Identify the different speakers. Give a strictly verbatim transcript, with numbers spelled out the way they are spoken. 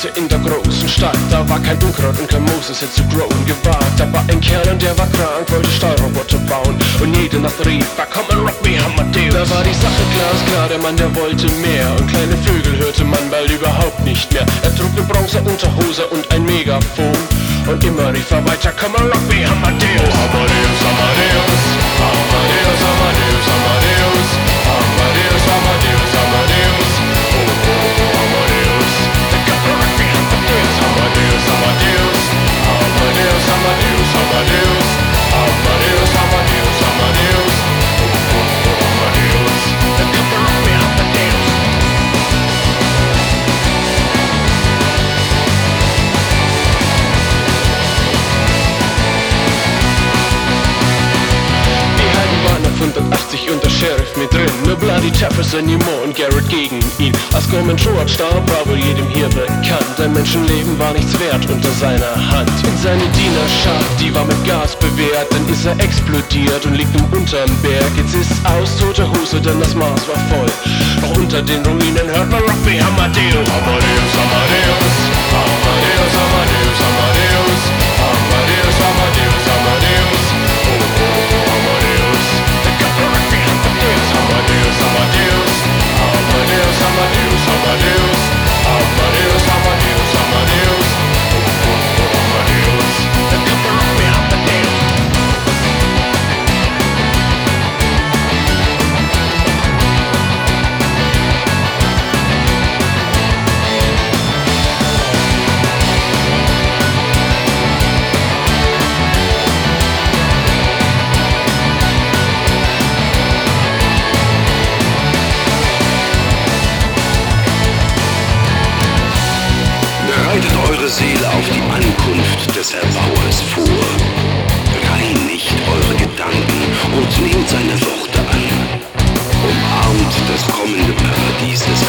Speaker 1: lebte in der großen Stadt. Da war kein Unkraut und kein Moos, es hätte zu growen gewagt. Da war ein Kerl und der war krank, wollte Stahlroboter bauen. Und jede Nacht rief er, komm and rock me, Amadeus. Da war die Sache glasklar, der Mann, der wollte mehr. Und kleine Vögel hörte man bald überhaupt nicht mehr. Er trug eine Bronze-Unterhose und ein Megafon. Und immer rief er weiter, komm and rock me, Amadeus. Amadeus, Amadeus, Amadeus, Amadeus, Amadeus, Amadeus, Amadeus, Amadeus, oh, oh, oh, Amadeus. Come and rock me, Amadeus, Amadeus, Amadeus, Amadeus, Amadeus, Amadeus, Amadeus, Amadeus, Amadeus, oh, oh, oh, Amadeus. Come and rock me, Amadeus. hundertachtzig und der Sheriff mit drin. Nur Bloody Jefferson, Nemo und Garrett gegen ihn. Als Gorman George starb, war wohl jedem hier bekannt. Ein Menschenleben war nichts wert unter seiner Hand. Und seine Dienerschaft, die war mit Gas bewehrt. Dann ist er explodiert und liegt nun unterm Berg. Jetzt ist's aus, tote Hose, denn das Maß war voll. Doch unter den Ruinen hört man Rock me, Amadeus. Amadeus, Amadeus, Amadeus, Amadeus, Amadeus, Amadeus, Amadeus, Amadeus, oh, oh, oh, Amadeus. Amadeus, Amadeus, Amadeus, Amadeus, Amadeus, Amadeus, Amadeus, Amadeus, oh, oh, oh, Amadeus. Come and rock me, Amadeus.
Speaker 2: Bereitet eure Seele auf die Ankunft des Erbauers vor. Reinigt eure Gedanken und nehmt seine Worte an. Umarmt das kommende Paradies des